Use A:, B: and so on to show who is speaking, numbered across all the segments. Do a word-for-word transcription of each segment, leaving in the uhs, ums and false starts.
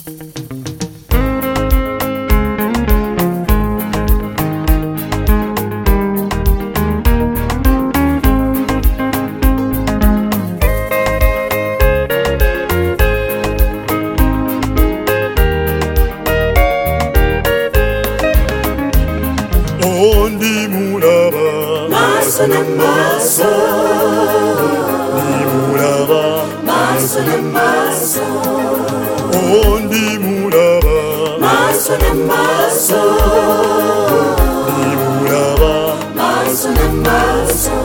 A: Ndi mulaba
B: maso na maso,
A: ndi mulaba
B: maso na maso,
A: ndi mulaba
B: maso na maso,
A: ndi mulaba
B: maso na maso,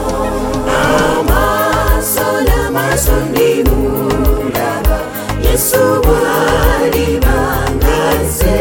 B: maso na maso ndi mulaba Yesu wali bangaze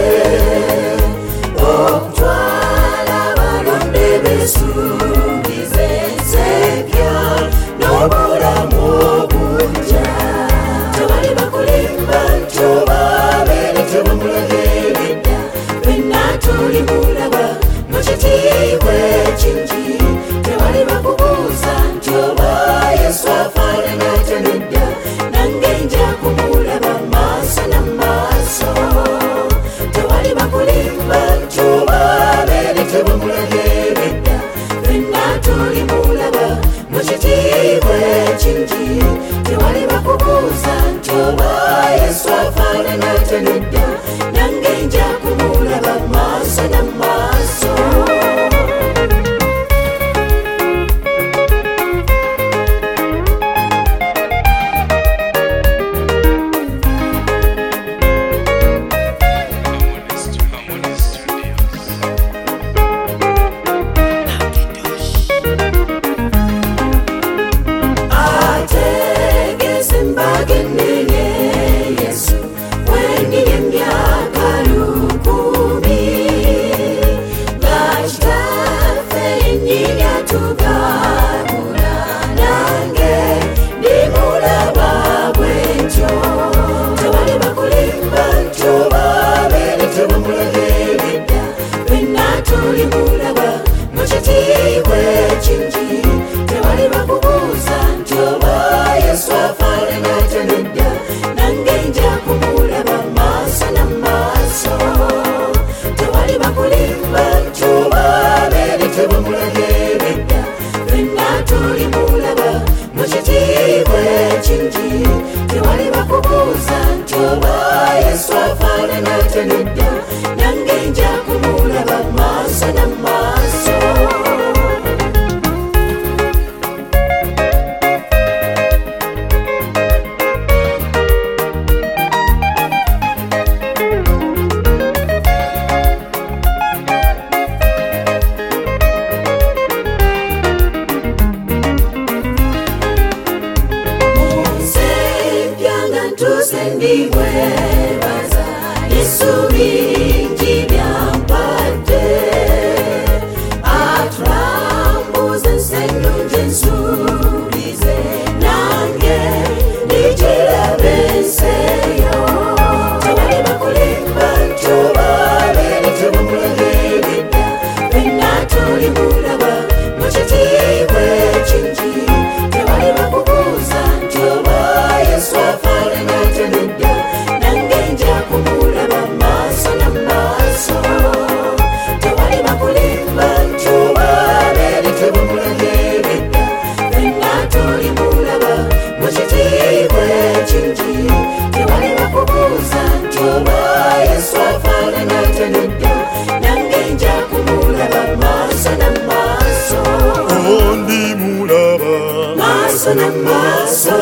B: maso na maso,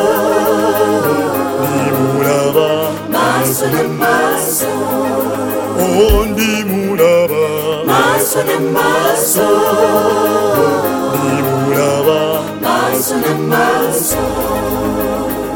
A: ndi mulaba
B: maso na maso,
A: ndi mulaba
B: maso na maso,
A: ndi mulaba
B: maso na maso.